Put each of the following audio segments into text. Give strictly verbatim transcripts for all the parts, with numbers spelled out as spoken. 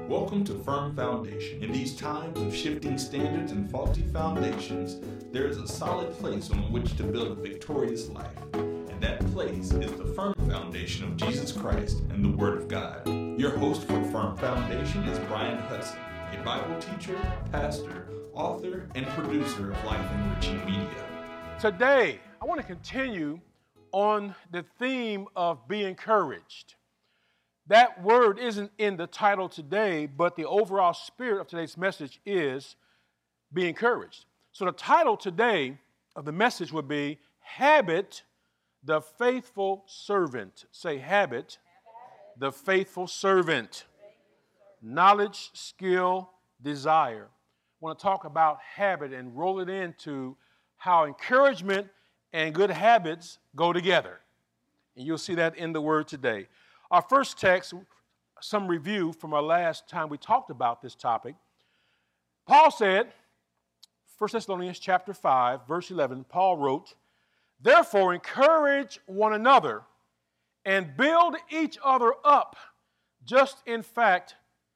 Welcome to Firm Foundation. In these times of shifting standards and faulty foundations, there is a solid place on which to build a victorious life. And that place is the firm foundation of Jesus Christ and the Word of God. Your host for Firm Foundation is Brian Hudson, a Bible teacher, pastor, author, and producer of Life Enriching Media. Today, I want to continue on the theme of be encouraged. That word isn't in the title today, but the overall spirit of today's message is be encouraged. So the title today of the message would be Habit, the Faithful Servant. Say habit, the faithful servant. Knowledge, skill, desire. I want to talk about habit and roll it into how encouragement and good habits go together. And you'll see that in the word today. Our first text, some review from our last time we talked about this topic. Paul said, First Thessalonians chapter five, verse eleven, Paul wrote, "Therefore encourage one another and build each other up, just in fact,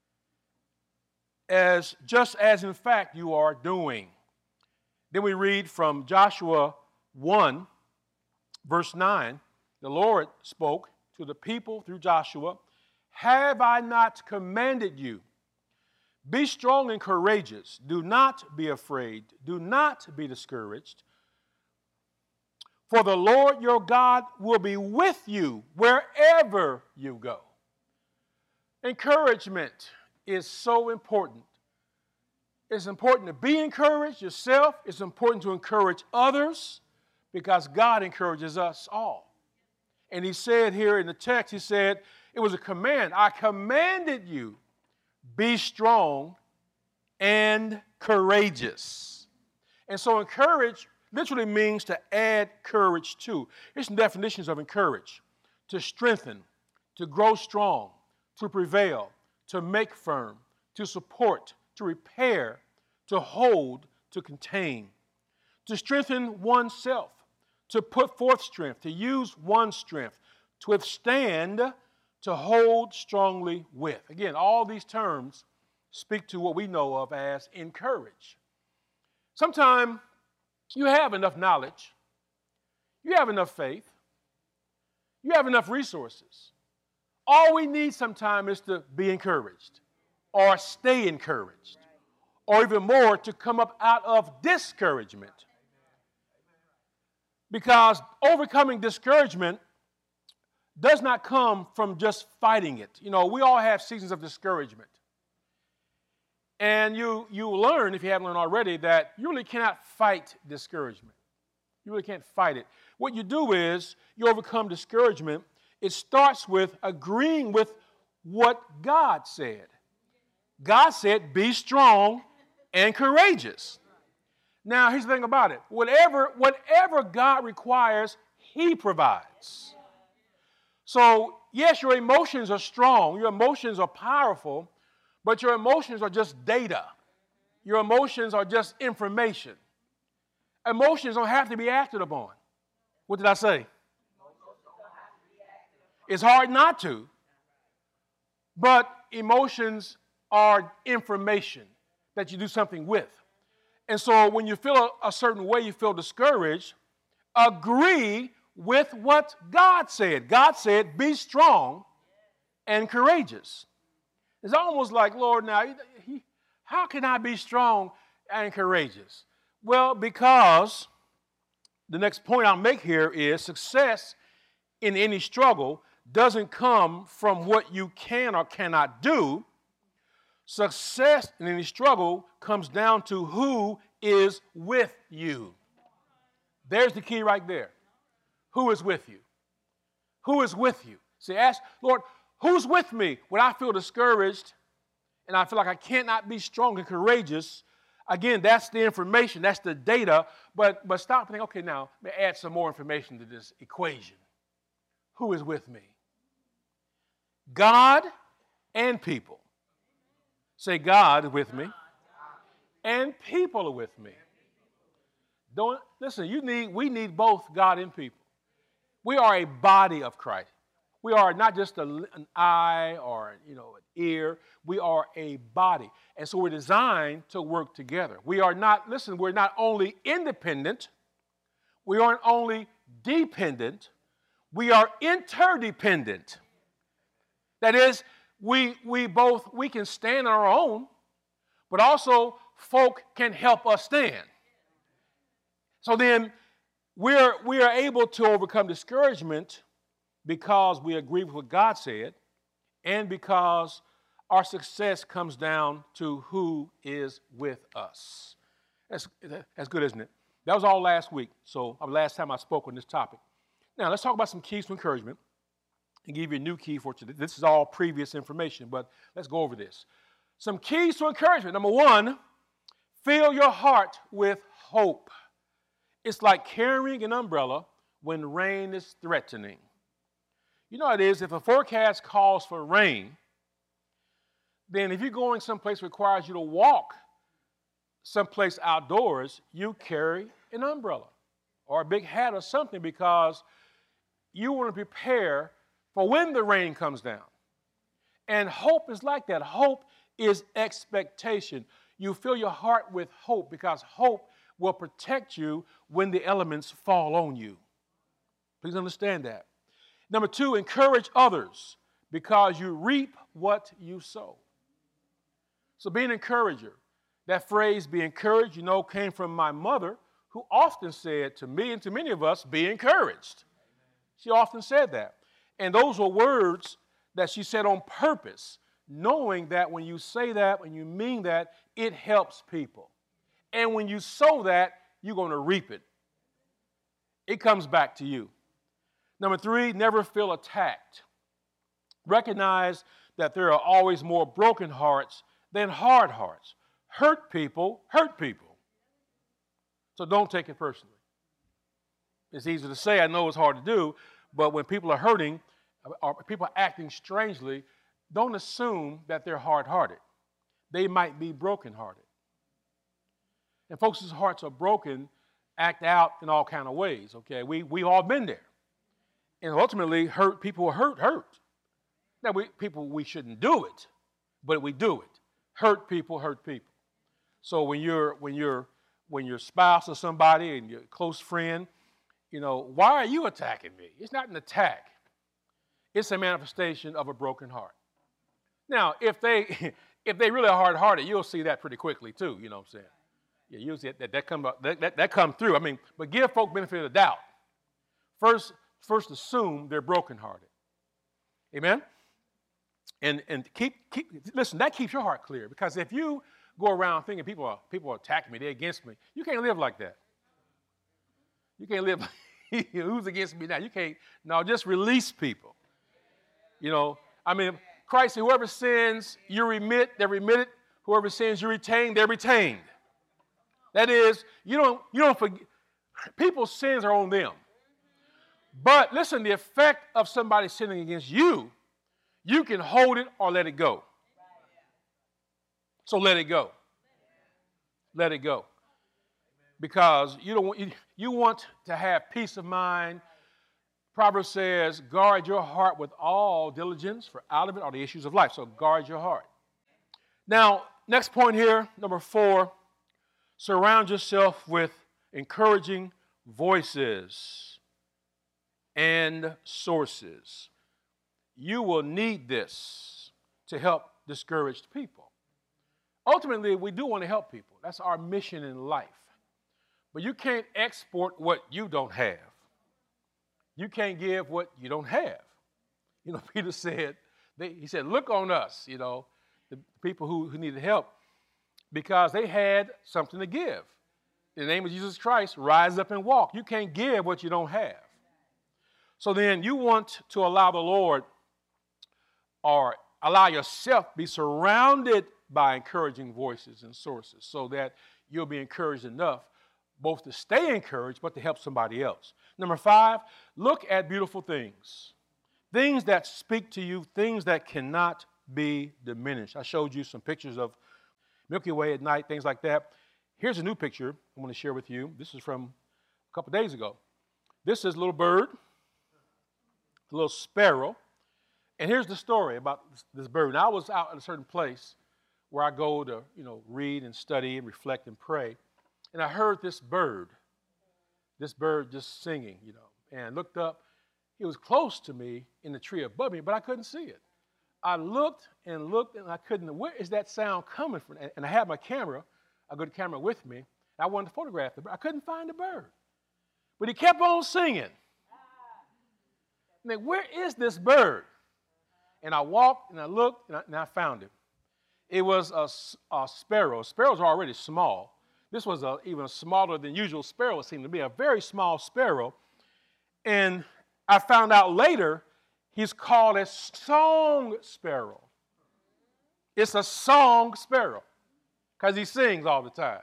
as just as in fact you are doing." Then we read from Joshua one, verse nine, the Lord spoke to the people through Joshua, "Have I not commanded you? Be strong and courageous. Do not be afraid. Do not be discouraged. For the Lord your God will be with you wherever you go." Encouragement is so important. It's important to be encouraged yourself. It's important to encourage others because God encourages us all. And he said here in the text, he said, it was a command. I commanded you, be strong and courageous. And so encourage literally means to add courage to. Here's some definitions of encourage. To strengthen, to grow strong, to prevail, to make firm, to support, to repair, to hold, to contain. To strengthen oneself. To put forth strength, to use one's strength, to withstand, to hold strongly with. Again, all these terms speak to what we know of as encourage. Sometimes you have enough knowledge, you have enough faith, you have enough resources. All we need sometimes is to be encouraged or stay encouraged or even more to come up out of discouragement. Because overcoming discouragement does not come from just fighting it. You know, we all have seasons of discouragement. And you, you learn, if you haven't learned already, that you really cannot fight discouragement. You really can't fight it. What you do is you overcome discouragement. It starts with agreeing with what God said. God said, be strong and courageous. Now, here's the thing about it. Whatever, whatever God requires, he provides. So, yes, your emotions are strong. Your emotions are powerful, but your emotions are just data. Your emotions are just information. Emotions don't have to be acted upon. What did I say? It's hard not to, but emotions are information that you do something with. And so when you feel a, a certain way, you feel discouraged, agree with what God said. God said, be strong and courageous. It's almost like, Lord, now, he, he, how can I be strong and courageous? Well, because the next point I'll make here is success in any struggle doesn't come from what you can or cannot do. Success in any struggle comes down to who is with you. There's the key right there. Who is with you? Who is with you? See, ask, Lord, who's with me when I feel discouraged and I feel like I cannot be strong and courageous? Again, that's the information, that's the data, but, but stop and think, okay, now, let me add some more information to this equation. Who is with me? God and people. Say, God is with me, and people are with me. Don't listen. You need. We need both God and people. We are a body of Christ. We are not just a, an eye or, you know, an ear. We are a body. And so we're designed to work together. We are not, listen, we're not only independent, we aren't only dependent, we are interdependent. That is, we, we both, we can stand on our own, but also folk can help us stand. So then we're, we are able to overcome discouragement because we agree with what God said and because our success comes down to who is with us. That's, that's good, isn't it? That was all last week, so uh, last time I spoke on this topic. Now, let's talk about some keys to encouragement and give you a new key for today. This is all previous information, but let's go over this. Some keys to encouragement. Number one, fill your heart with hope. It's like carrying an umbrella when rain is threatening. You know how it is, if a forecast calls for rain, then if you're going someplace that requires you to walk someplace outdoors, you carry an umbrella or a big hat or something because you want to prepare for when the rain comes down. And hope is like that. Hope is expectation. You fill your heart with hope because hope will protect you when the elements fall on you. Please understand that. Number two, encourage others because you reap what you sow. So be an encourager. That phrase, be encouraged, you know, came from my mother, who often said to me and to many of us, be encouraged. She often said that. And those were words that she said on purpose, knowing that when you say that, when you mean that, it helps people. And when you sow that, you're going to reap it. It comes back to you. Number three, never feel attacked. Recognize that there are always more broken hearts than hard hearts. Hurt people hurt people. So don't take it personally. It's easy to say, I know it's hard to do, but when people are hurting or people are acting strangely, don't assume that they're hard-hearted. They might be broken-hearted. And folks whose hearts are broken act out in all kind of ways, okay? We we all been there. And ultimately, hurt people hurt, hurt. Now, we, people, we shouldn't do it, but we do it. Hurt people hurt people. So when you're when you're when your spouse or somebody and your close friend, you know, why are you attacking me? It's not an attack. It's a manifestation of a broken heart. Now, if they if they really are hard-hearted, you'll see that pretty quickly too. You know what I'm saying? Yeah, you'll see that that come that, that, that come through. I mean, but give folk benefit of the doubt. First, first assume they're broken-hearted. Amen. And and keep keep listen. That keeps your heart clear because if you go around thinking people are people are attacking me, they're against me. You can't live like that. You can't live like who's against me now? You can't. No, just release people. You know, I mean, Christ, whoever sins, you remit, they're remitted. Whoever sins, you retain, they're retained. That is, you don't you don't forget. People's sins are on them. But listen, the effect of somebody sinning against you, you can hold it or let it go. So let it go. Let it go. Because you don't want, you, you want to have peace of mind. Proverbs says, guard your heart with all diligence, for out of it are the issues of life. So guard your heart. Now, next point here, number four, surround yourself with encouraging voices and sources. You will need this to help discouraged people. Ultimately, we do want to help people. That's our mission in life. But you can't export what you don't have. You can't give what you don't have. You know, Peter said, they, he said, look on us, you know, the people who, who needed help, because they had something to give. In the name of Jesus Christ, rise up and walk. You can't give what you don't have. So then you want to allow the Lord or allow yourself be surrounded by encouraging voices and sources so that you'll be encouraged enough both to stay encouraged but to help somebody else. Number five, look at beautiful things. Things that speak to you, things that cannot be diminished. I showed you some pictures of Milky Way at night, things like that. Here's a new picture I want to share with you. This is from a couple days ago. This is a little bird, a little sparrow. And here's the story about this, this bird. And I was out at a certain place where I go to, you know, read and study and reflect and pray. And I heard this bird, this bird just singing, you know, and I looked up. He was close to me in the tree above me, but I couldn't see it. I looked and looked, and I couldn't, where is that sound coming from? And I had my camera, a good camera with me. I wanted to photograph the bird. I couldn't find the bird. But he kept on singing. And where is this bird? And I walked, and I looked, and I, and I found it. It was a, a sparrow. Sparrows are already small. This was a, even a smaller than usual sparrow. It seemed to be a very small sparrow. And I found out later he's called a song sparrow. It's a song sparrow because he sings all the time.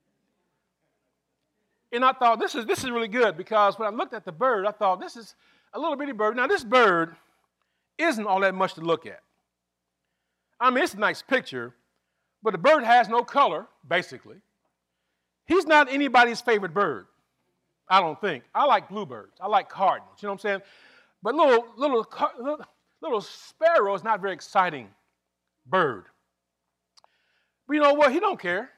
And I thought, this is, this is really good because when I looked at the bird, I thought, this is a little bitty bird. Now, this bird isn't all that much to look at. I mean, it's a nice picture, but the bird has no color, basically. He's not anybody's favorite bird, I don't think. I like bluebirds. I like cardinals, you know what I'm saying? But little, little, little, little sparrow is not a very exciting bird. But you know what? He don't care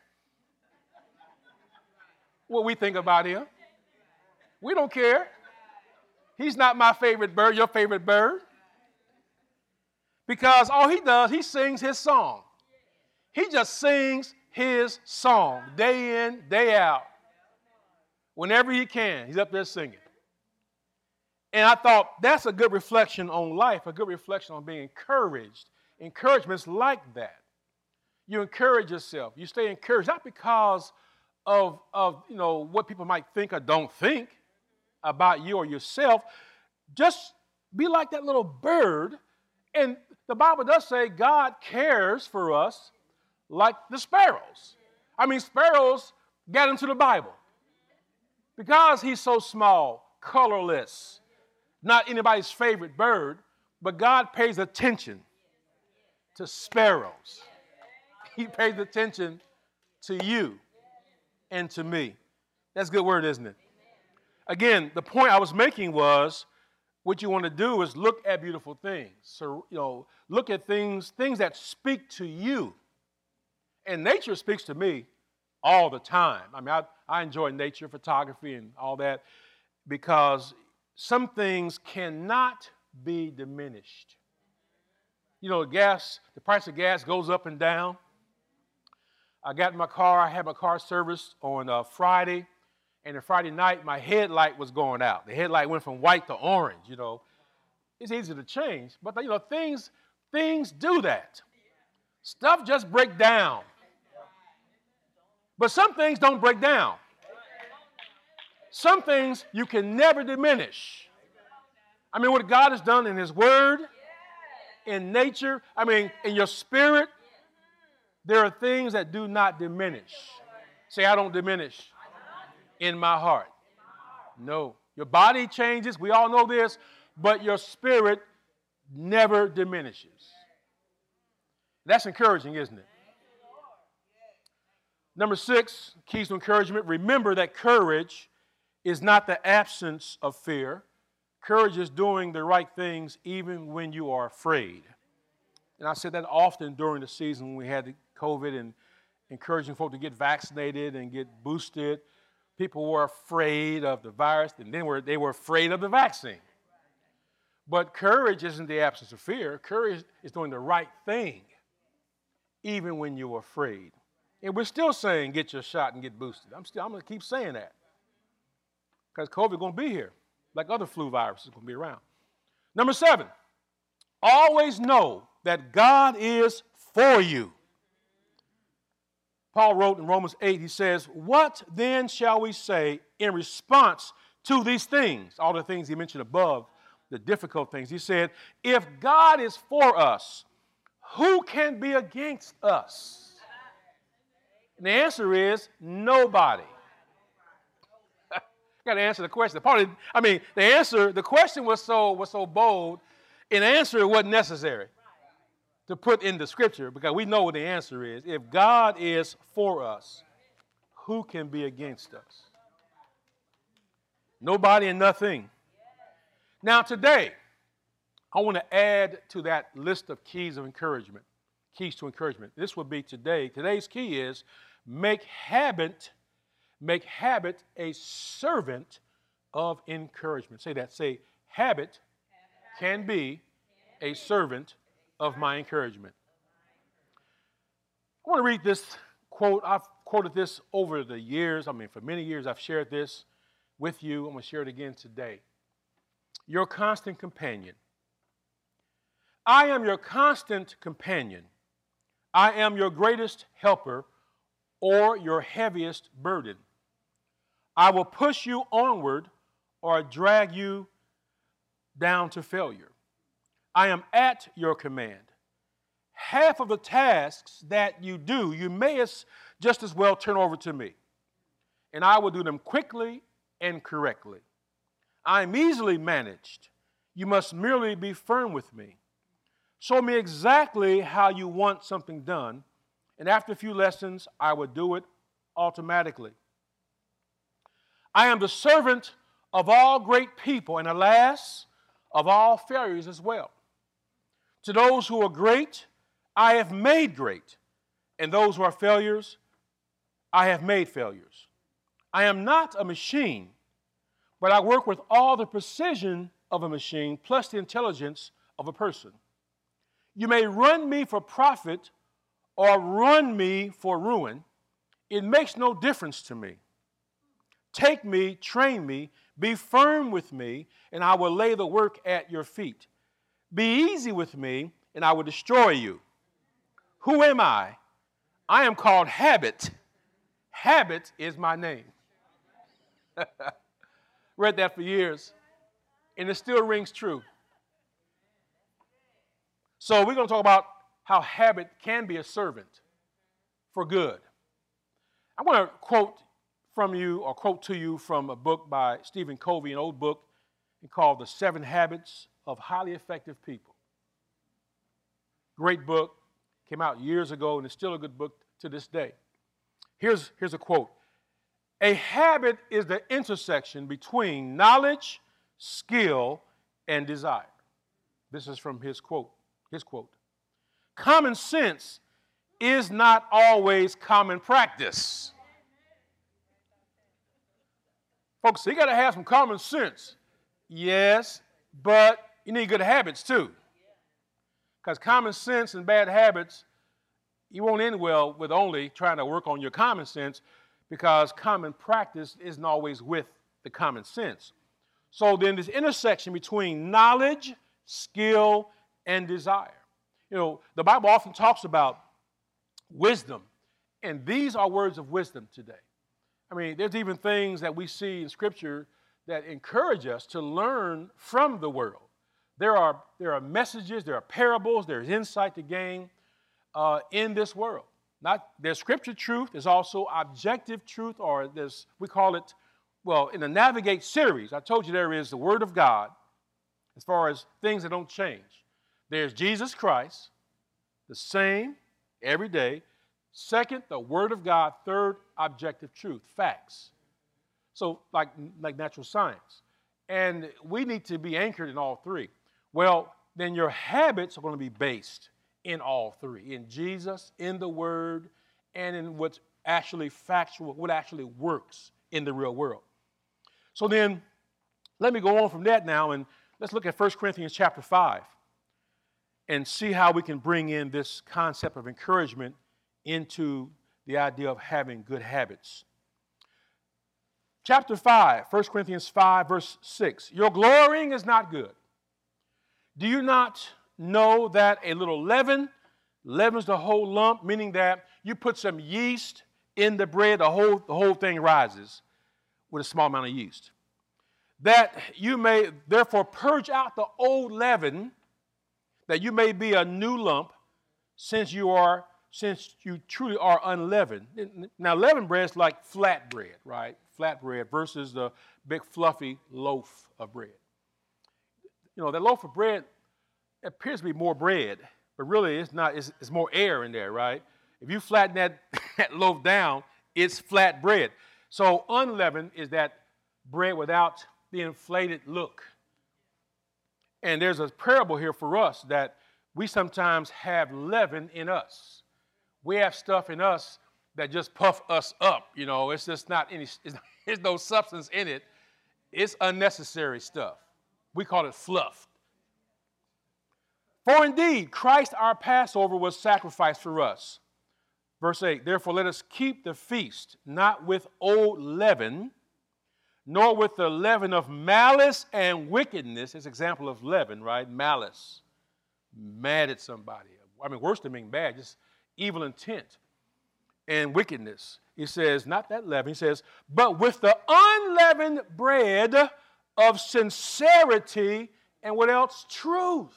what we think about him. We don't care. He's not my favorite bird, your favorite bird. Because all he does, he sings his song. He just sings his song day in, day out. Whenever he can, he's up there singing. And I thought that's a good reflection on life, a good reflection on being encouraged. Encouragement's like that. You encourage yourself. You stay encouraged, not because of, of you know, what people might think or don't think about you or yourself. Just be like that little bird. And the Bible does say God cares for us like the sparrows. I mean, sparrows got into the Bible because he's so small, colorless, not anybody's favorite bird, but God pays attention to sparrows. He pays attention to you and to me. That's a good word, isn't it? Again, the point I was making was what you want to do is look at beautiful things. So, you know, look at things, things that speak to you. And nature speaks to me all the time. I mean, I, I enjoy nature, photography, and all that because some things cannot be diminished. You know, gas, the price of gas goes up and down. I got in my car, I had my car serviced on uh, Friday, and on Friday night, my headlight was going out. The headlight went from white to orange, you know. It's easy to change, but, you know, things, things do that. Stuff just breaks down. But some things don't break down. Some things you can never diminish. I mean, what God has done in His Word, in nature, I mean, in your spirit, there are things that do not diminish. Say, I don't diminish in my heart. No. Your body changes, we all know this, but your spirit never diminishes. That's encouraging, isn't it? Number six, keys to encouragement. Remember that courage is not the absence of fear. Courage is doing the right things even when you are afraid. And I said that often during the season when we had COVID and encouraging folk to get vaccinated and get boosted. People were afraid of the virus, and then were, they were afraid of the vaccine. But courage isn't the absence of fear. Courage is doing the right thing, even when you're afraid. And we're still saying get your shot and get boosted. I'm still I'm going to keep saying that because COVID is going to be here, like other flu viruses going to be around. Number seven, always know that God is for you. Paul wrote in Romans eight, he says, what then shall we say in response to these things? All the things he mentioned above, the difficult things. He said, if God is for us, who can be against us? And the answer is nobody. Got to answer the question. Probably, I mean, the answer, the question was so was so bold, and the answer wasn't necessary to put in the scripture because we know what the answer is. If God is for us, who can be against us? Nobody and nothing. Now today, I want to add to that list of keys of encouragement, keys to encouragement. This would be today. Today's key is make habit, make habit a servant of encouragement. Say that. Say, habit can be a servant of my encouragement. I want to read this quote. I've quoted this over the years. I mean, for many years, I've shared this with you. I'm going to share it again today. Your constant companion. I am your constant companion. I am your greatest helper or your heaviest burden. I will push you onward or drag you down to failure. I am at your command. Half of the tasks that you do, you may as, just as well turn over to me, and I will do them quickly and correctly. I am easily managed. You must merely be firm with me. Show me exactly how you want something done, and after a few lessons, I will do it automatically. I am the servant of all great people, and alas, of all failures as well. To those who are great, I have made great, and those who are failures, I have made failures. I am not a machine, but I work with all the precision of a machine plus the intelligence of a person. You may run me for profit or run me for ruin. It makes no difference to me. Take me, train me, be firm with me, and I will lay the work at your feet. Be easy with me, and I will destroy you. Who am I? I am called Habit. Habit is my name. Read that for years, and it still rings true. So we're going to talk about how habit can be a servant for good. I want to quote from you or quote to you from a book by Stephen Covey, an old book called The Seven Habits of Highly Effective People. Great book, came out years ago, and it's still a good book to this day. Here's, here's a quote. A habit is the intersection between knowledge, skill, and desire. This is from his quote. His quote. Common sense is not always common practice. Folks, you got to have some common sense. Yes, but you need good habits too. Because common sense and bad habits, you won't end well with only trying to work on your common sense, because common practice isn't always with the common sense. So then this intersection between knowledge, skill, and desire. You know, the Bible often talks about wisdom, and these are words of wisdom today. I mean, there's even things that we see in Scripture that encourage us to learn from the world. There are, there are messages, there are parables, there's insight to gain uh, in this world. Not, there's Scripture truth, there's also objective truth, or there's, we call it, well, in the Navigate series, I told you there is the Word of God as far as things that don't change. There's Jesus Christ, the same every day. Second, the Word of God. Third, objective truth, facts. So like, like natural science. And we need to be anchored in all three. Well, then your habits are going to be based in all three. In Jesus, in the Word, and in what's actually factual, what actually works in the real world. So then, let me go on from that now, and let's look at First Corinthians chapter five. And see how we can bring in this concept of encouragement into the idea of having good habits. Chapter five, First Corinthians five, verse six. Your glorying is not good. Do you not know that a little leaven leavens the whole lump, meaning that you put some yeast in the bread, the whole, the whole thing rises with a small amount of yeast. That you may therefore purge out the old leaven, that you may be a new lump, since you are, since you truly are unleavened. Now, leavened bread is like flat bread, right? Flat bread versus the big fluffy loaf of bread. You know, that loaf of bread appears to be more bread, but really it's not. It's, it's more air in there, right? If you flatten that, that loaf down, it's flat bread. So unleavened is that bread without the inflated look. And there's a parable here for us that we sometimes have leaven in us. We have stuff in us that just puff us up. You know, it's just not any, it's, there's no substance in it. It's unnecessary stuff. We call it fluff. For indeed, Christ our Passover was sacrificed for us. Verse eight, therefore let us keep the feast, not with old leaven, nor with the leaven of malice and wickedness. It's an example of leaven, right? Malice. Mad at somebody. I mean, worse than being bad, just evil intent and wickedness. He says, not that leaven. He says, but with the unleavened bread of sincerity and what else? Truth.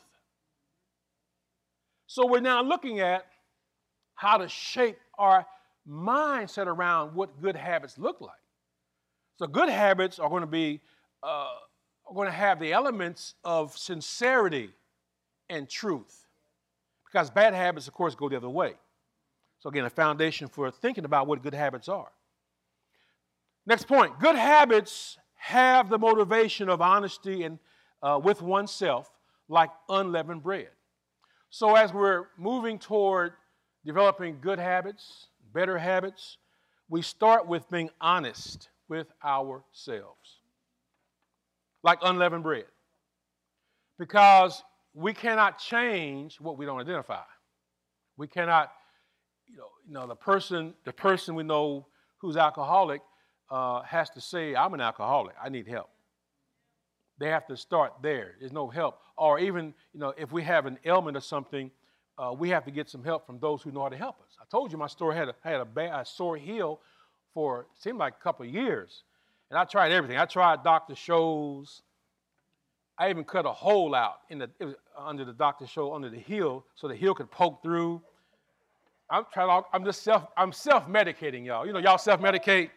So we're now looking at how to shape our mindset around what good habits look like. So good habits are going to be, uh, are going to have the elements of sincerity and truth. Because bad habits, of course, go the other way. So again, a foundation for thinking about what good habits are. Next point, good habits have the motivation of honesty and uh, with oneself like unleavened bread. So as we're moving toward developing good habits, better habits, we start with being honest with ourselves, like unleavened bread. Because we cannot change what we don't identify. We cannot, you know, you know the person, the person we know who's alcoholic uh, has to say, I'm an alcoholic, I need help. They have to start there. There's no help. Or even, you know, if we have an ailment or something, uh, we have to get some help from those who know how to help us. I told you my story had a, had a, bad, a sore heel for, it seemed like a couple of years. And I tried everything. I tried Doctor Scholl's. I even cut a hole out in the, it was under the Doctor Scholl, under the heel, so the heel could poke through. I'm trying. All, I'm just self. I'm self-medicating, y'all. You know, y'all self-medicate.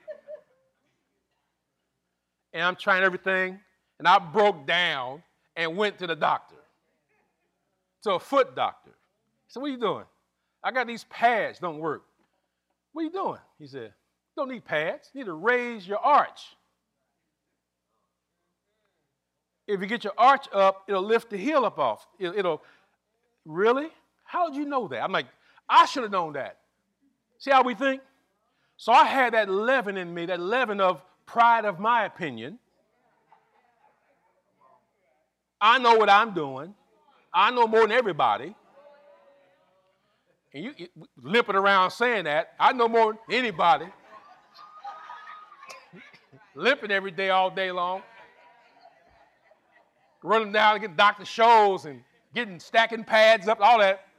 And I'm trying everything. And I broke down and went to the doctor, to a foot doctor. He said, what are you doing? I got these pads, don't work. What are you doing? He said, you don't need pads. You need to raise your arch. If you get your arch up, it'll lift the heel up off. It'll, it'll really? How did you know that? I'm like, I should have known that. See how we think? So I had that leaven in me, that leaven of pride of my opinion. I know what I'm doing. I know more than everybody. And you, you limping around saying that. I know more than anybody. Limping every day, all day long. Running down to get Doctor Scholl's and getting, stacking pads up, all that.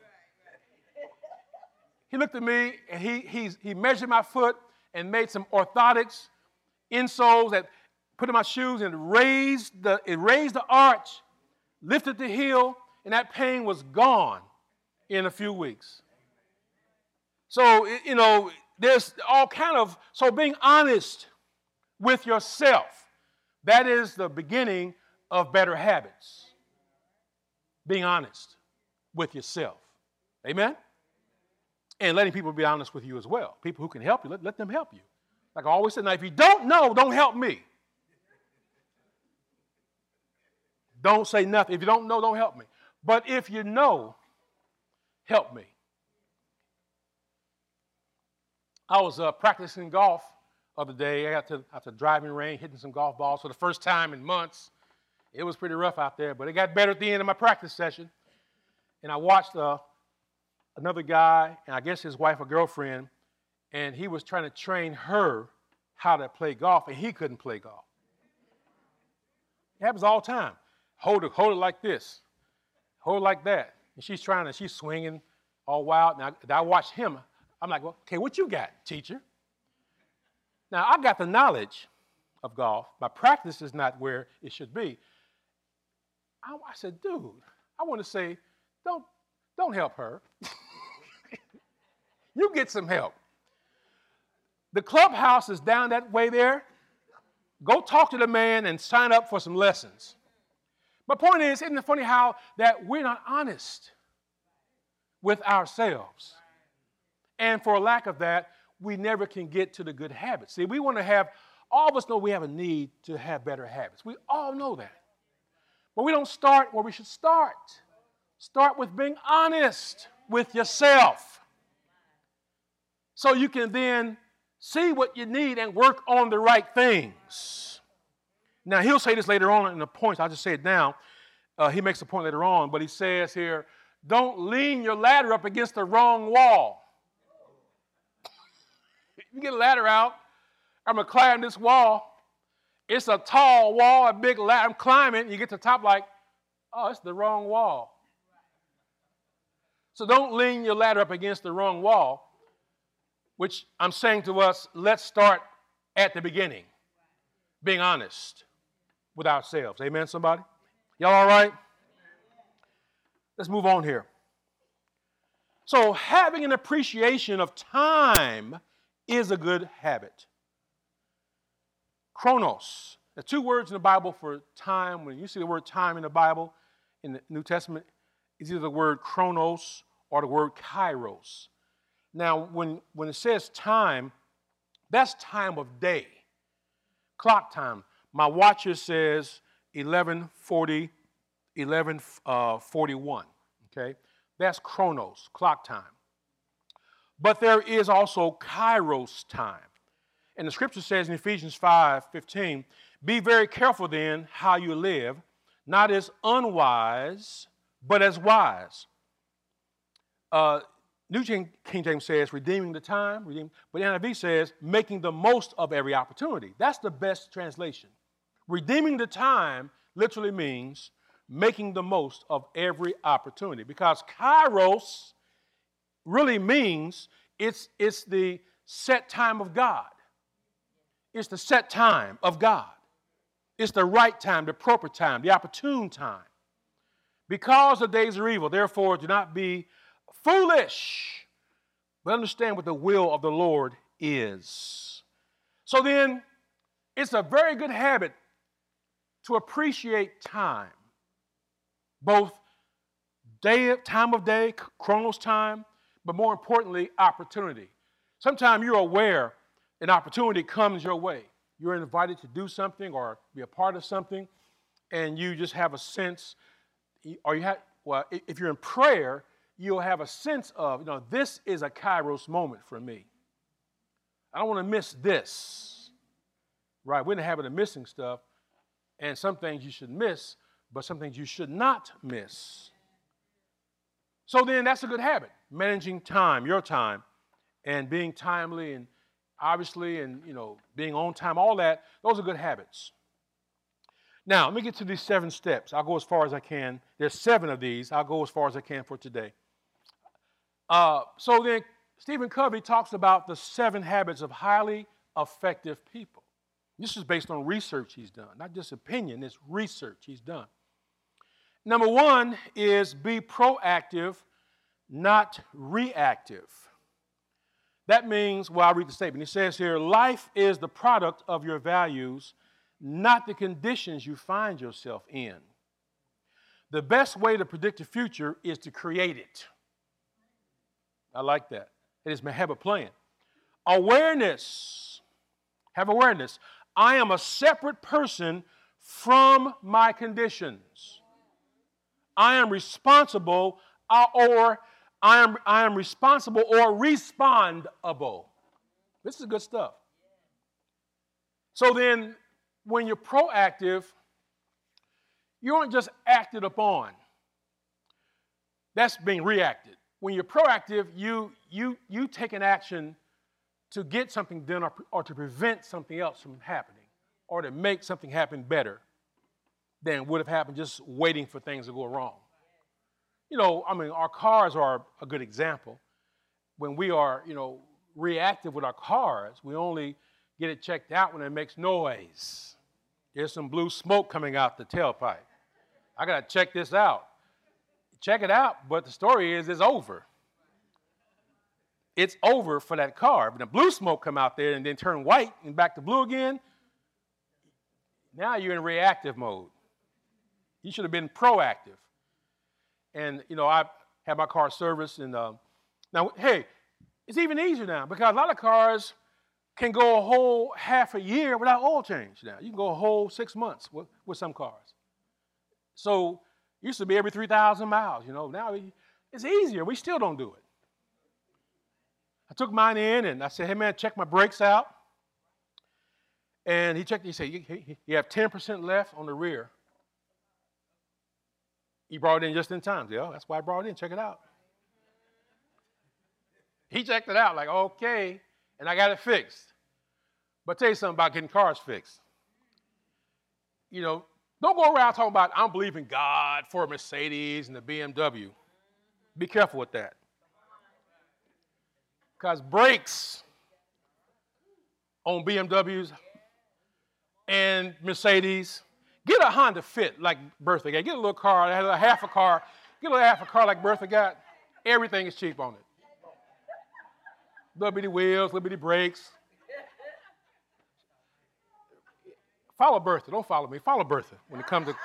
He looked at me and he, he, he measured my foot and made some orthotics, insoles that put in my shoes and raised the, it raised the arch, lifted the heel, and that pain was gone in a few weeks. So, you know, there's all kind of, so being honest with yourself, that is the beginning of better habits. Being honest with yourself. Amen? And letting people be honest with you as well. People who can help you, let, let them help you. Like I always say, now if you don't know, don't help me. Don't say nothing. If you don't know, don't help me. But if you know, help me. I was uh, practicing golf the other day. I got to after driving rain, hitting some golf balls for the first time in months. It was pretty rough out there, but it got better at the end of my practice session. And I watched uh, another guy, and I guess his wife or girlfriend, and he was trying to train her how to play golf, and he couldn't play golf. It happens all the time. Hold it, hold it like this. Hold it like that. And she's trying to, she's swinging all wild. Now, I watch him. I'm like, well, okay, what you got, teacher? Now, I got the knowledge of golf. My practice is not where it should be. I, I said, dude, I want to say, don't, don't help her. You get some help. The clubhouse is down that way there. Go talk to the man and sign up for some lessons. My point is, isn't it funny how that we're not honest with ourselves? And for lack of that, we never can get to the good habits. See, we want to have, all of us know we have a need to have better habits. We all know that. But we don't start where we should start. Start with being honest with yourself, so you can then see what you need and work on the right things. Now, he'll say this later on in the points. I'll just say it now. Uh, he makes a point later on, but he says here, don't lean your ladder up against the wrong wall. You get a ladder out, I'm going to climb this wall. It's a tall wall, a big ladder. I'm climbing. You get to the top like, oh, it's the wrong wall. So don't lean your ladder up against the wrong wall, which I'm saying to us, let's start at the beginning, being honest with ourselves. Amen, somebody? Y'all all right? Let's move on here. So having an appreciation of time is a good habit. Chronos. There are two words in the Bible for time. When you see the word time in the Bible, in the New Testament, it's either the word chronos or the word kairos. Now, when, when it says time, that's time of day. Clock time. My watcher says eleven forty, eleven forty-one. Okay? That's chronos, clock time. But there is also kairos time. And the scripture says in Ephesians five fifteen, be very careful then how you live, not as unwise, but as wise. Uh, New King James says redeeming the time, redeem, but N I V says making the most of every opportunity. That's the best translation. Redeeming the time literally means making the most of every opportunity, because kairos really means it's, it's the set time of God. It's the set time of God. It's the right time, the proper time, the opportune time. Because the days are evil, therefore do not be foolish, but understand what the will of the Lord is. So then, it's a very good habit to appreciate time, both day, time of day, chronos time, but more importantly, opportunity. Sometimes you're aware an opportunity comes your way. You're invited to do something or be a part of something, and you just have a sense, or you have, well, if you're in prayer, you'll have a sense of, you know, this is a kairos moment for me. I don't want to miss this. Right? We're in the habit of missing stuff, and some things you should miss, but some things you should not miss. So then that's a good habit, managing time, your time, and being timely and obviously, and, you know, being on time, all that, those are good habits. Now, let me get to these seven steps. I'll go as far as I can. There's seven of these. I'll go as far as I can for today. Uh, so then, Stephen Covey talks about the seven habits of highly effective people. This is based on research he's done, not just opinion, it's research he's done. Number one is be proactive, not reactive. That means, well, I'll read the statement. He says here, life is the product of your values, not the conditions you find yourself in. The best way to predict the future is to create it. I like that. It is my habit plan. Awareness. Have awareness. I am a separate person from my conditions. I am responsible uh, or I am, I am responsible or respondable. This is good stuff. So then, when you're proactive, you aren't just acted upon. That's being reacted. When you're proactive, you, you, you take an action to get something done or, or to prevent something else from happening or to make something happen better than would have happened just waiting for things to go wrong. You know, I mean, our cars are a good example. When we are, you know, reactive with our cars, we only get it checked out when it makes noise. There's some blue smoke coming out the tailpipe. I got to check this out. Check it out, but the story is it's over. It's over for that car. But the blue smoke come out there and then turn white and back to blue again, now you're in reactive mode. You should have been proactive. And, you know, I had my car serviced, and uh, now, hey, it's even easier now because a lot of cars can go a whole half a year without oil change now. You can go a whole six months with, with some cars. So it used to be every three thousand miles, you know. Now it's easier. We still don't do it. I took mine in and I said, hey, man, check my brakes out. And he checked, he said, you, you have ten percent left on the rear. He brought it in just in time. Yeah, that's why I brought it in. Check it out. He checked it out like, okay, and I got it fixed. But I'll tell you something about getting cars fixed. You know, don't go around talking about, I don't believe in God for a Mercedes and the B M W. Be careful with that. Because brakes on B M Ws and Mercedes, get a Honda Fit like Bertha got. Get a little car, a half a car, get a half a car like Bertha got. Everything is cheap on it. Little bitty wheels, little bitty brakes. Follow Bertha. Don't follow me. Follow Bertha when it comes to.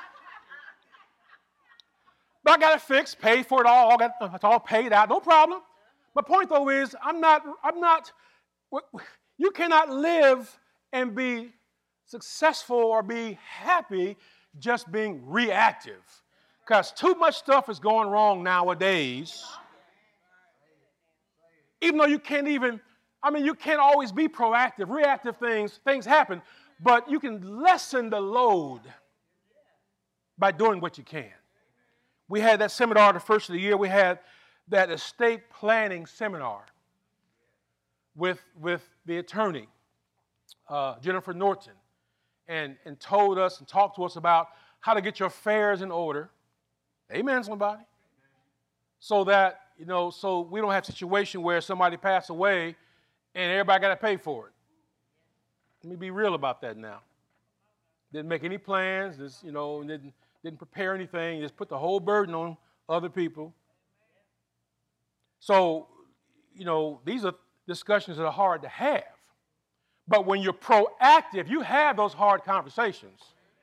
But I got it fixed, paid for it all. all got, it's all paid out. No problem. My point though is, I'm not. I'm not. You cannot live and be successful or be happy just being reactive, because too much stuff is going wrong nowadays. Even though you can't even. I mean, you can't always be proactive. Reactive things. Things happen. But you can lessen the load by doing what you can. We had that seminar the first of the year. We had that estate planning seminar with, with the attorney, uh, Jennifer Norton, and, and told us and talked to us about how to get your affairs in order. Amen, somebody. So that, you know, so we don't have a situation where somebody passed away and everybody got to pay for it. Let me be real about that now. Didn't make any plans, just, you know, didn't, didn't prepare anything, just put the whole burden on other people. So, you know, these are discussions that are hard to have. But when you're proactive, you have those hard conversations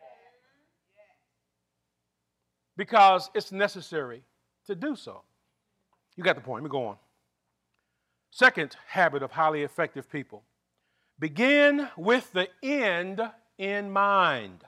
because it's necessary to do so. You got the point. Let me go on. Second habit of highly effective people. Begin with the end in mind.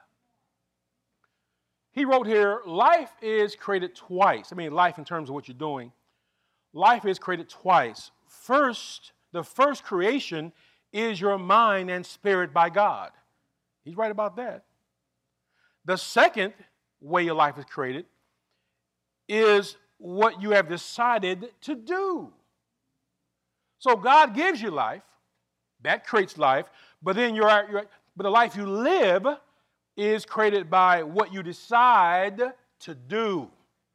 He wrote here, life is created twice. I mean, life in terms of what you're doing. Life is created twice. First, the first creation is your mind and spirit by God. He's right about that. The second way your life is created is what you have decided to do. So God gives you life. That creates life, but then you're, you're, but the life you live is created by what you decide to do.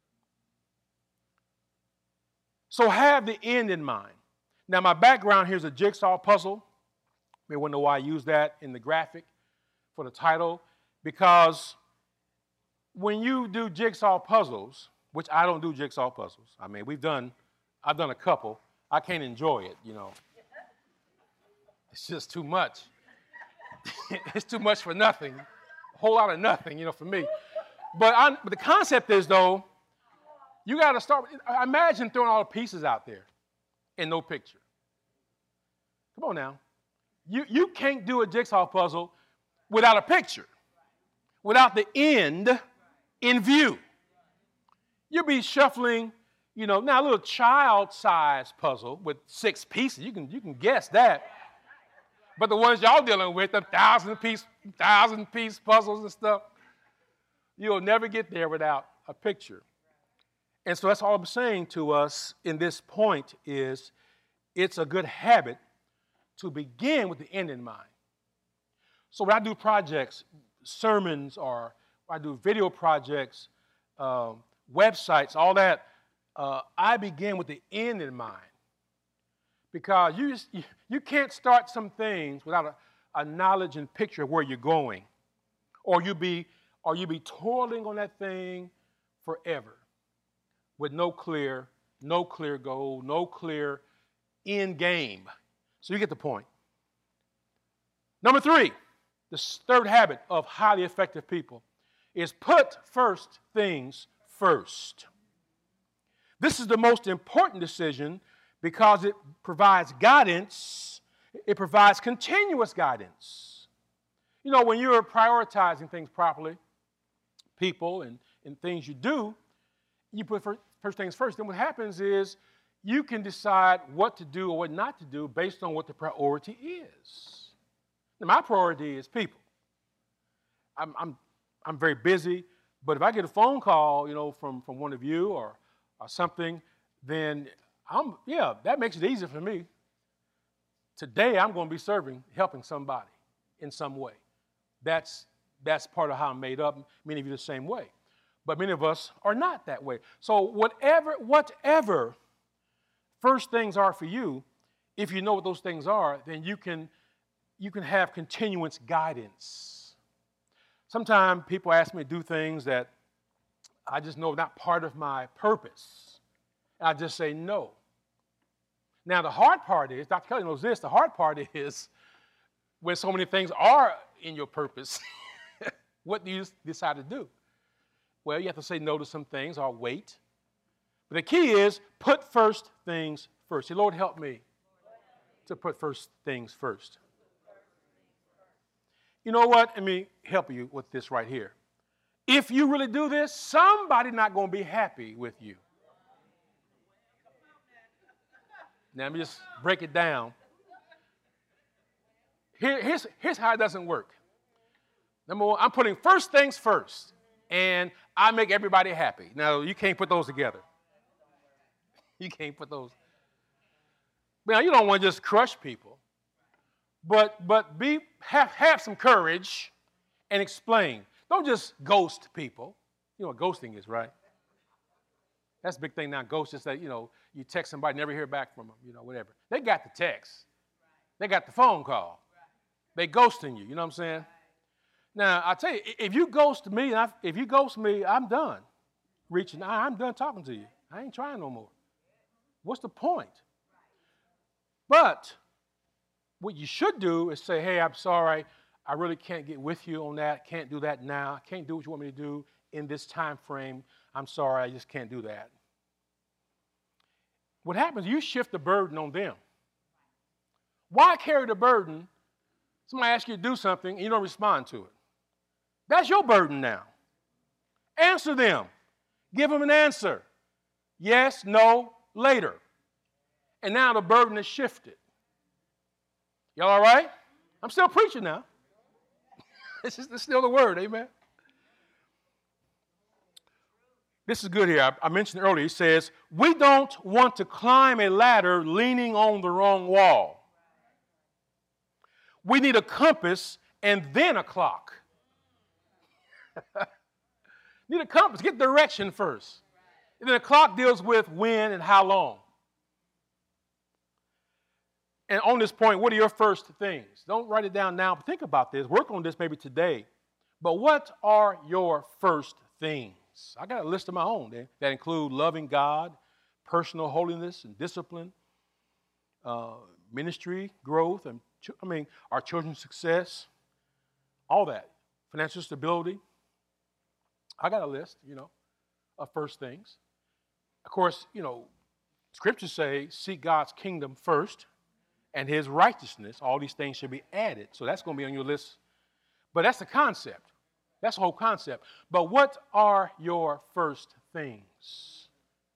So have the end in mind. Now, my background here is a jigsaw puzzle. You may wonder why I use that in the graphic for the title, because when you do jigsaw puzzles, which I don't do jigsaw puzzles. I mean, we've done, I've done a couple. I can't enjoy it, you know. It's just too much. It's too much for nothing. A whole lot of nothing, you know, for me. But, I, but the concept is, though, you got to start. Imagine throwing all the pieces out there and no picture. Come on now. You, you can't do a jigsaw puzzle without a picture, without the end in view. You'll be shuffling, you know, now a little child-sized puzzle with six pieces. You can, you can guess that. But the ones y'all dealing with, the thousand-piece, thousand-piece puzzles and stuff, you'll never get there without a picture. And so that's all I'm saying to us in this point is it's a good habit to begin with the end in mind. So when I do projects, sermons, or I do video projects, um, websites, all that, uh, I begin with the end in mind. Because you, just, you, you can't start some things without a, a knowledge and picture of where you're going. Or you be, or you be toiling on that thing forever with no clear, no clear goal, no clear end game. So you get the point. Number three, the third habit of highly effective people is put first things first. This is the most important decision because it provides guidance. It provides continuous guidance. You know, when you're prioritizing things properly, people and, and things you do, you put first, first things first. Then what happens is you can decide what to do or what not to do based on what the priority is. Now, my priority is people. I'm, I'm, I'm very busy, but if I get a phone call, you know, from, from one of you or, or something, then I'm, yeah, that makes it easier for me. Today, I'm going to be serving, helping somebody in some way. That's, that's part of how I'm made up. Many of you the same way. But many of us are not that way. So whatever, whatever first things are for you, if you know what those things are, then you can, you can have continuance guidance. Sometimes people ask me to do things that I just know are not part of my purpose. And I just say no. Now, the hard part is, Doctor Kelly knows this, the hard part is when so many things are in your purpose, what do you decide to do? Well, you have to say no to some things or wait. But the key is put first things first. Say, Lord, help me to put first things first. You know what? Let me help you with this right here. If you really do this, somebody's not going to be happy with you. Now, let me just break it down. Here, here's, here's how it doesn't work. Number one, I'm putting first things first, and I make everybody happy. Now, you can't put those together. You can't put those. Now, you don't want to just crush people, but, but be, have, have some courage and explain. Don't just ghost people. You know what ghosting is, right? That's a big thing now. Ghost is that, you know, you text somebody, never hear back from them, you know, whatever. They got the text. They got the phone call. They ghosting you, you know what I'm saying? Now, I tell you, if you ghost me, if you ghost me, I'm done reaching. I'm done talking to you. I ain't trying no more. What's the point? But what you should do is say, hey, I'm sorry. I really can't get with you on that. Can't do that now. I can't do what you want me to do in this time frame. I'm sorry, I just can't do that. What happens, you shift the burden on them. Why carry the burden? Somebody asks you to do something and you don't respond to it. That's your burden now. Answer them. Give them an answer. Yes, no, later. And now the burden is shifted. Y'all all right? I'm still preaching now. This is, this is still the word, amen? This is good here. I, I mentioned earlier, he says, we don't want to climb a ladder leaning on the wrong wall. We need a compass and then a clock. Need a compass. Get direction first. And then the clock deals with when and how long. And on this point, what are your first things? Don't write it down now, but think about this. Work on this maybe today. But what are your first things? I got a list of my own eh, that include loving God, personal holiness and discipline, uh, ministry, growth, and ch- I mean, our children's success, all that, financial stability. I got a list, you know, of first things. Of course, you know, scriptures say, seek God's kingdom first and his righteousness. All these things should be added. So that's going to be on your list. But that's the concept. That's the whole concept. But what are your first things?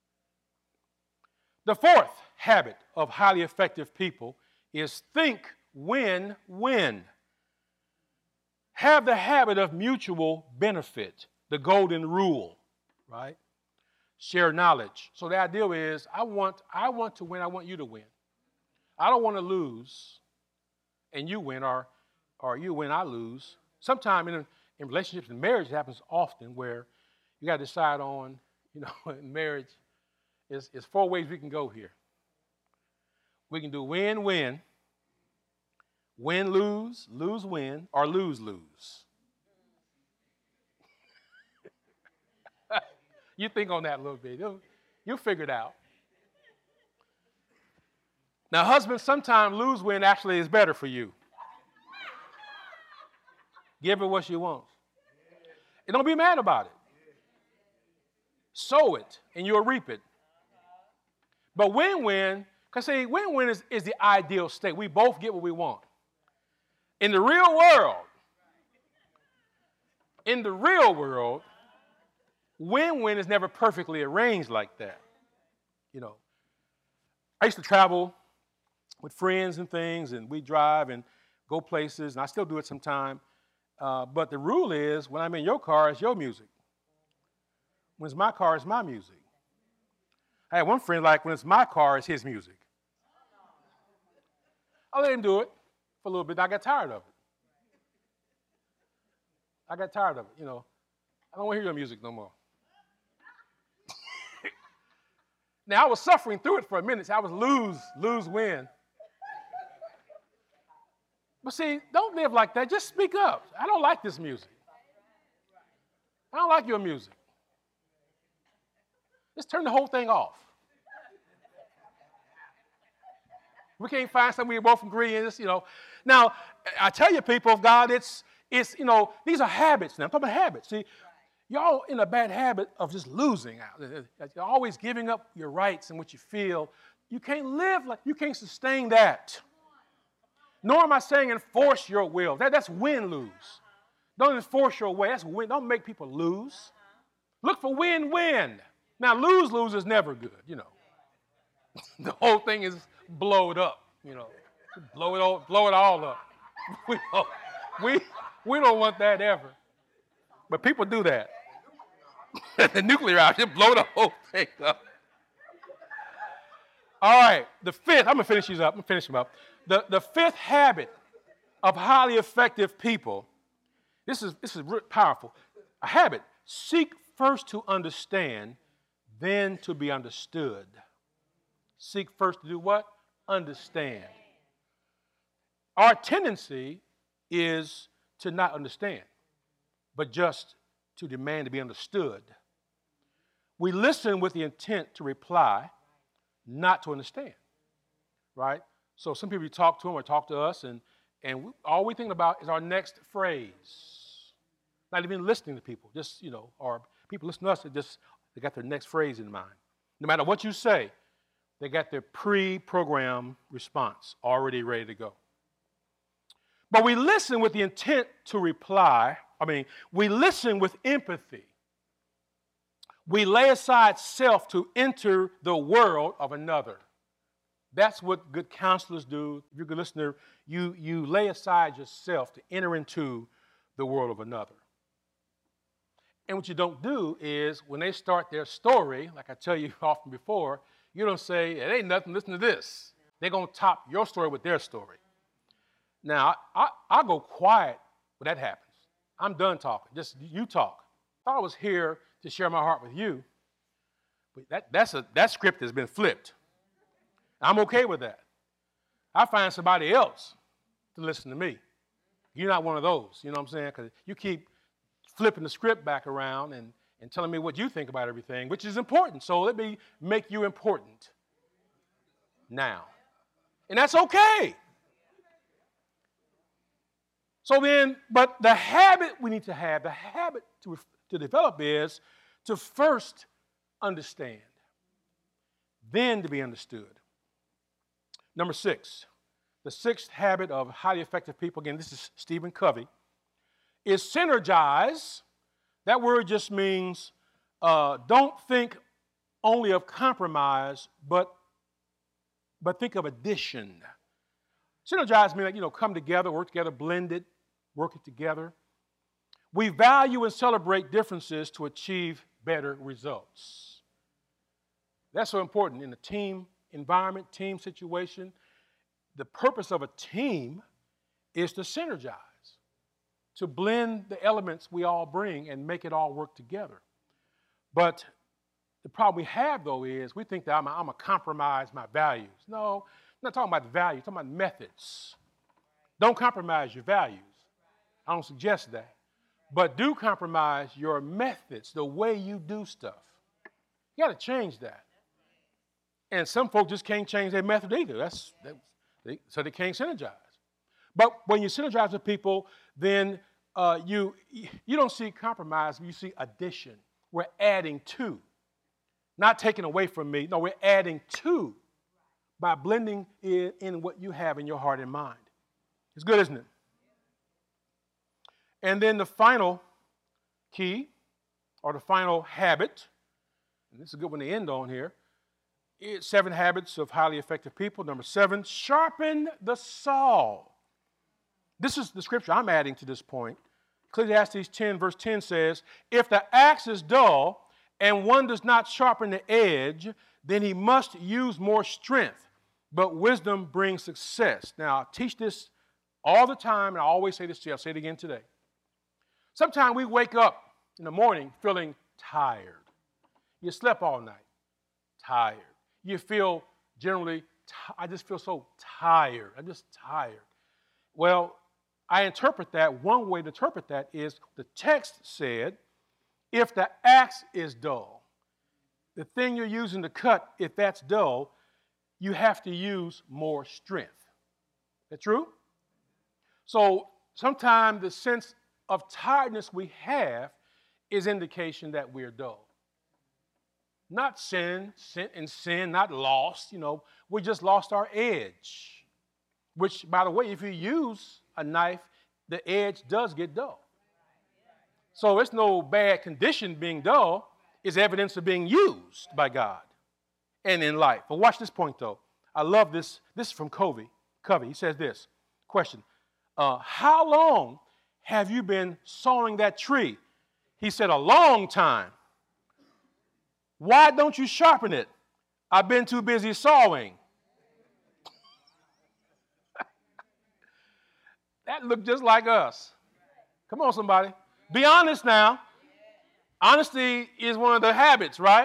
The fourth habit of highly effective people is think win-win. Have the habit of mutual benefit, the golden rule, right? Share knowledge. So the idea is I want, I want to win, I want you to win. I don't want to lose and you win, or, or you win, I lose. Sometimes in, in relationships and marriage, it happens often where you got to decide on, you know, in marriage, is is four ways we can go here. We can do win-win, win-lose, lose-win, or lose-lose. You think on that a little bit. You'll, you'll figure it out. Now, husbands, sometimes lose-win actually is better for you. Give her what she wants. And don't be mad about it. Sow it, and you'll reap it. But win-win, because see, win-win is, is the ideal state. We both get what we want. In the real world, in the real world, win-win is never perfectly arranged like that. You know, I used to travel with friends and things, and we drive and go places, and I still do it sometime. Uh, but the rule is, when I'm in your car, it's your music. When it's my car, it's my music. I had one friend, like, when it's my car, it's his music. I let him do it for a little bit. I got tired of it. I got tired of it, you know. I don't want to hear your music no more. Now, I was suffering through it for a minute. So I was lose, lose, win. But see, don't live like that. Just speak up. I don't like this music. I don't like your music. Just turn the whole thing off. We can't find something we both agree in. This, you know. Now, I tell you, people of God, it's, it's, you know, these are habits now. I'm talking about habits. See, y'all in a bad habit of just losing out. You're always giving up your rights and what you feel. You can't live like, you can't sustain that. Nor am I saying enforce your will. That, that's win-lose. Don't enforce your way. That's win. Don't make people lose. Look for win-win. Now, lose-lose is never good, you know. The whole thing is blowed up, you know. Blow it all, blow it all up. We don't, we, we don't want that ever. But people do that. The nuclear out, just blow the whole thing up. All right, the fifth, I'm going to finish these up. I'm going to finish them up. The, the fifth habit of highly effective people, this is, this is powerful. A habit, seek first to understand, then to be understood. Seek first to do what? Understand. Our tendency is to not understand, but just to demand to be understood. We listen with the intent to reply, not to understand, right? So some people, you talk to them or talk to us, and, and we, all we think about is our next phrase. Not even listening to people, just, you know, or people listen to us, they just, they got their next phrase in mind. No matter what you say, they got their pre-programmed response already ready to go. But we listen with the intent to reply. I mean, we listen with empathy. We lay aside self to enter the world of another. That's what good counselors do. If you're a good listener, you, you lay aside yourself to enter into the world of another. And what you don't do is when they start their story, like I tell you often before, you don't say, it ain't nothing, listen to this. They're going to top your story with their story. Now, I, I go quiet when that happens. I'm done talking. Just you talk. I thought I was here to share my heart with you. But that, that's a, that script has been flipped. I'm okay with that. I find somebody else to listen to me. You're not one of those, you know what I'm saying? Because you keep flipping the script back around and, and telling me what you think about everything, which is important. So let me make you important now. And that's okay. So then, but the habit we need to have, the habit to, to develop is to first understand, then to be understood. Number six, the sixth habit of highly effective people, again, this is Stephen Covey, is synergize. That word just means uh, don't think only of compromise, but, but think of addition. Synergize means, like, you know, come together, work together, blended, working together. We value and celebrate differences to achieve better results. That's so important in a team environment, team situation. The purpose of a team is to synergize, to blend the elements we all bring and make it all work together. But the problem we have, though, is we think that I'm going to compromise my values. No, I'm not talking about the values, I'm talking about methods. Don't compromise your values. I don't suggest that. But do compromise your methods, the way you do stuff. You got to change that. And some folks just can't change their method either. That's, that, they, so they can't synergize. But when you synergize with people, then uh, you, you don't see compromise, you see addition. We're adding to. Not taking away from me. No, we're adding to by blending in, in what you have in your heart and mind. It's good, isn't it? And then the final key or the final habit, and this is a good one to end on here, it's seven habits of highly effective people. Number seven, sharpen the saw. This is the scripture I'm adding to this point. Ecclesiastes ten, verse ten says, if the axe is dull and one does not sharpen the edge, then he must use more strength. But wisdom brings success. Now, I teach this all the time, and I always say this to you. I'll say it again today. Sometimes we wake up in the morning feeling tired. You slept all night, tired. You feel generally, t- I just feel so tired. I'm just tired. Well, I interpret that, one way to interpret that is the text said, if the axe is dull, the thing you're using to cut, if that's dull, you have to use more strength. Is that true? So sometimes the sense of tiredness we have is indication that we're dull. Not sin, sin and sin, not lost, you know, we just lost our edge. Which, by the way, if you use a knife, the edge does get dull. So it's no bad condition being dull, it's evidence of being used by God and in life. But watch this point, though. I love this. This is from Covey. Covey. He says this. Question. Uh, how long have you been sawing that tree? He said, a long time. Why don't you sharpen it? I've been too busy sawing. That looked just like us. Come on, somebody. Be honest now. Honesty is one of the habits, right?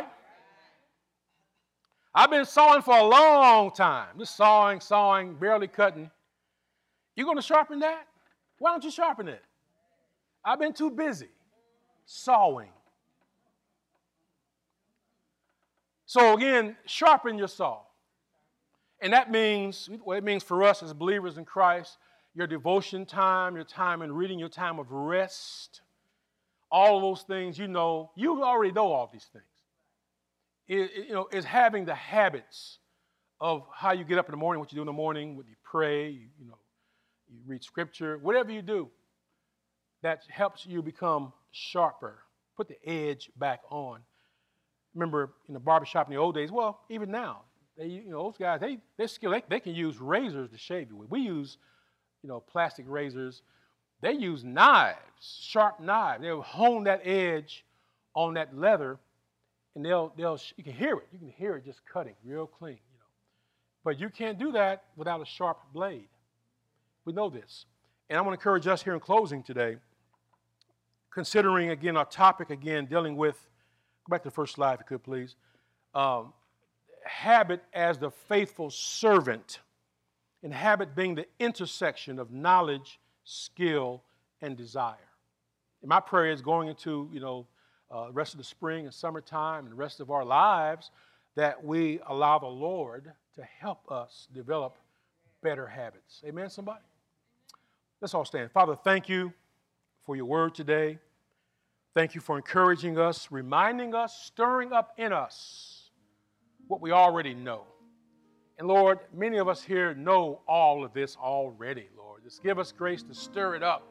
I've been sawing for a long time. Just sawing, sawing, barely cutting. You going to sharpen that? Why don't you sharpen it? I've been too busy sawing. So again, sharpen your saw. And that means, well, it means for us as believers in Christ, your devotion time, your time in reading, your time of rest, all of those things, you know, you already know all these things. It, it, you know, is having the habits of how you get up in the morning, what you do in the morning, what you pray, you, you know, you read scripture, whatever you do, that helps you become sharper, put the edge back on. Remember in the barbershop in the old days, well, even now, they, you know, those guys, they, they're skilled. They, they can use razors to shave you with. We use, you know, plastic razors. They use knives, sharp knives. They'll hone that edge on that leather, and they'll, they'll, you can hear it. You can hear it just cutting real clean, you know. But you can't do that without a sharp blade. We know this. And I want to encourage us here in closing today, considering, again, our topic, again, dealing with, go back to the first slide, if you could, please. Um, habit as the faithful servant, and habit being the intersection of knowledge, skill, and desire. And my prayer is going into, you know, uh, the rest of the spring and summertime and the rest of our lives that we allow the Lord to help us develop better habits. Amen, somebody? Let's all stand. Father, thank you for your word today. Thank you for encouraging us, reminding us, stirring up in us what we already know. And Lord, many of us here know all of this already, Lord. Just give us grace to stir it up.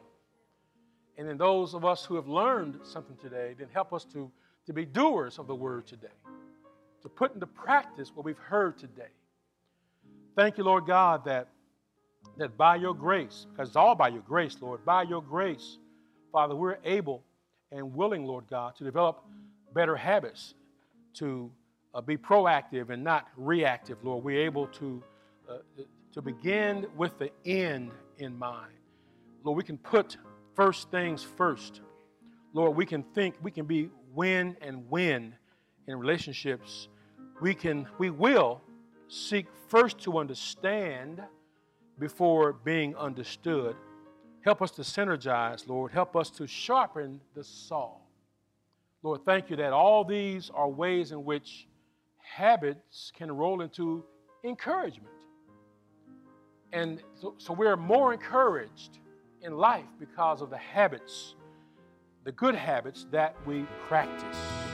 And then those of us who have learned something today, then help us to, to be doers of the word today, to put into practice what we've heard today. Thank you, Lord God, that, that by your grace, because it's all by your grace, Lord, by your grace, Father, we're able and willing, Lord God, to develop better habits, to uh, be proactive and not reactive, Lord. We're able to, uh, to begin with the end in mind. Lord, we can put first things first. Lord, we can think, we can be win and win in relationships. We can, we will seek first to understand before being understood. Help us to synergize, Lord. Help us to sharpen the saw. Lord, thank you that all these are ways in which habits can roll into encouragement. And so, so we're more encouraged in life because of the habits, the good habits that we practice.